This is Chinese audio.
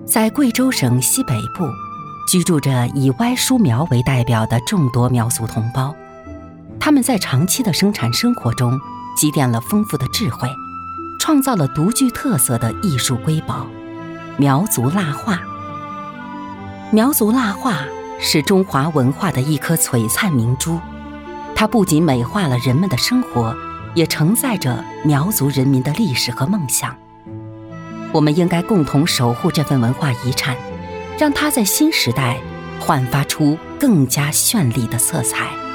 在贵州省西北部，居住着以歪书苗为代表的众多苗族同胞，他们在长期的生产生活中积淀了丰富的智慧，创造了独具特色的艺术瑰宝——苗族蜡画。苗族蜡画是中华文化的一颗璀璨明珠，它不仅美化了人们的生活，也承载着苗族人民的历史和梦想。我们应该共同守护这份文化遗产，让它在新时代焕发出更加绚丽的色彩。